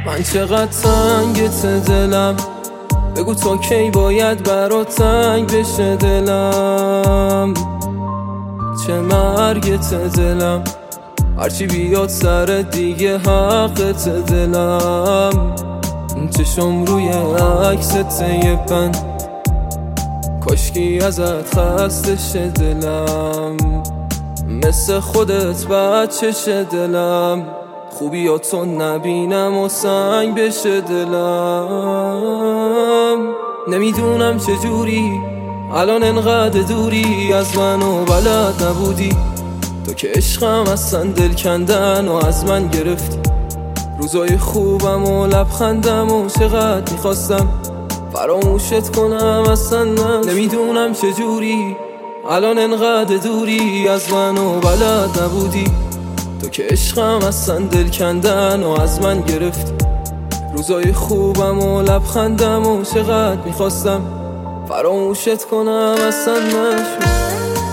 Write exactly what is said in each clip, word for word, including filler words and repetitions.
من چقدر تنگت دلم، بگو تا کی باید برات تنگ بشه دلم. چه مرگت دلم، هرچی بیاد سر دیگه حقت دلم. چشم روی عکست یه بند، کاشکی ازت خسته شه دلم. مثل خودت بچه شه دلم، خوبیاتو نبینم و سنگ بشه دلم. نمیدونم چجوری الان انقدر دوری از من و بلد نبودی، تو که عشقم اصلا دل کندن و از من گرفتی. روزای خوبم و لبخندم و چقدر میخواستم فراموشت کنم اصلا من. نمیدونم چجوری الان انقدر دوری از من و بلد نبودی، تو که عشقم اصلا دل کندن و از من گرفتی. روزای خوبم و لبخندم و چقدر میخواستم فراموشت کنم اصلا نشد.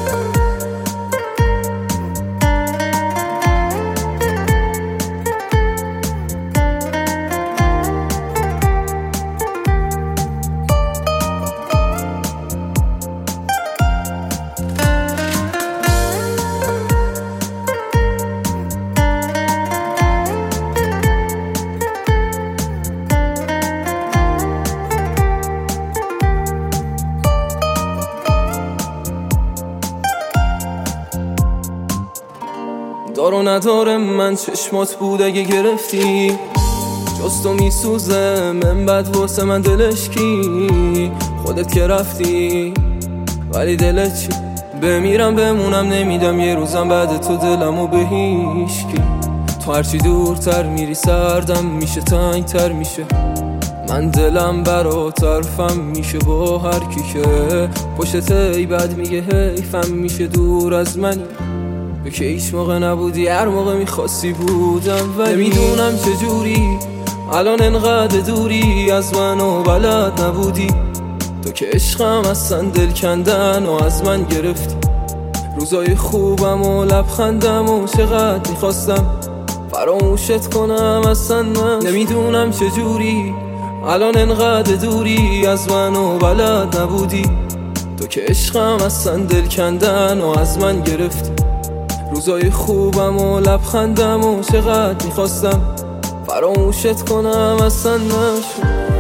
دار و نداره من چشمات بود اگه گرفتی، جز تو میسوزه من بد واسه من دلش کی. خودت که رفتی ولی دلت چی؟ بمیرم بمونم نمیدم یه روزم بعد تو دلمو به هیشکی. تو هرچی دورتر میری سردم میشه تنگتر میشه، من دلم برات حرفم میشه با هر کی که پشت ای بد میگه حیفم میشه دور از منی. تو که هیچ موقع نبودی هر موقع میخواستی بودم، ولی نمیدونم چجوری الان انقدر دوری از من و بلد نبودی، تو که عشقم اصلا دل کندن و از من گرفتی. روزای خوبم و لبخندم و چقدر میخواستم فراموشت کنم اصلا من. نمیدونم چجوری الان انقدر دوری از من و بلد نبودی، تو که عشقم اصلا دل کندن و از من گرفتی. روزای خوبم و لبخندم و چقدر میخواستم فراموشت کنم اصلا نشد.